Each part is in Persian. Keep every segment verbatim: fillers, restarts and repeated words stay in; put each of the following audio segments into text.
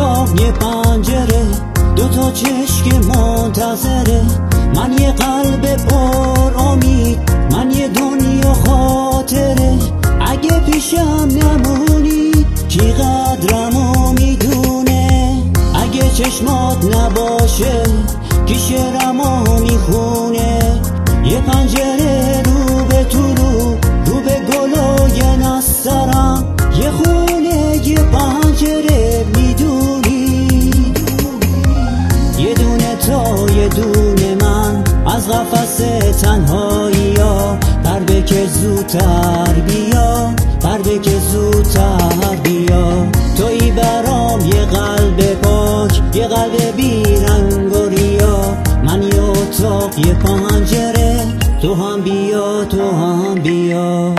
اتاق یه پنجره، دوتا چشم منتظره، من یه قلب پر امید، من یه دنیا خاطره. اگه پیشم نمونی کی قدرمو میدونه، اگه چشمات نباشه کی شعرمو میخونه. یه پنجره رو به تو رو رو به گل و یه نسترم، یه خونه یه پنجره میدونی. یه دونه تو یه دونه من از قفس تنهایی ها، پر بکش زودتر بیا، پر بکش زودتر بیا. تویی برام یه قلب پاک، یه قلب بیرنگ و ریا، من یه اتاق یه پنجره، تو هم بیا تو هم بیا.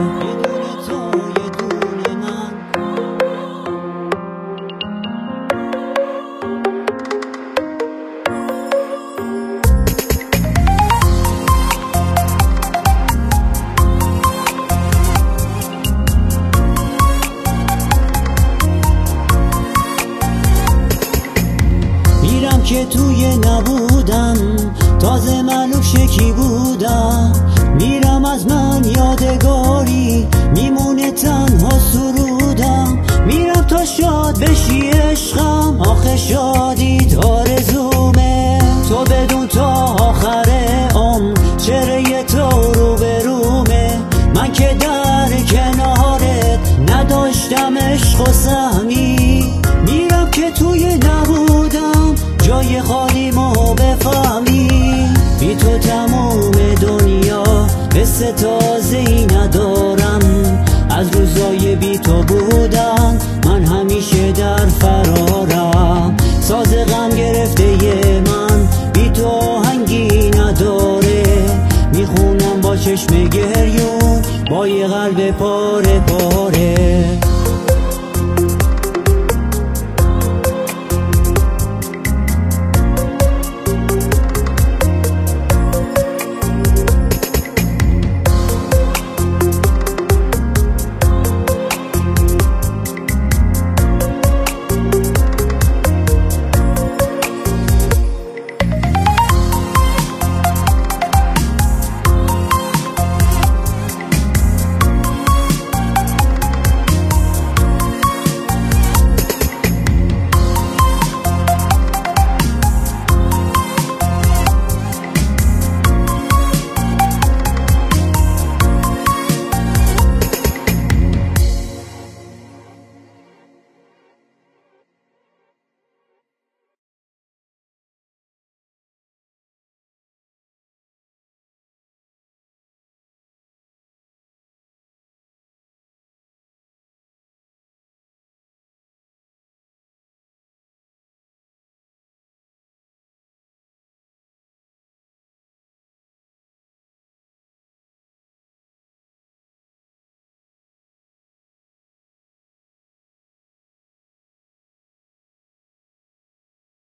میرم که توی نبودم تازه معلوم شکی بودم، میرم از من یادگاری میمونه تنها سرودم، میرم تا شاد بشی عشقم آخه شاد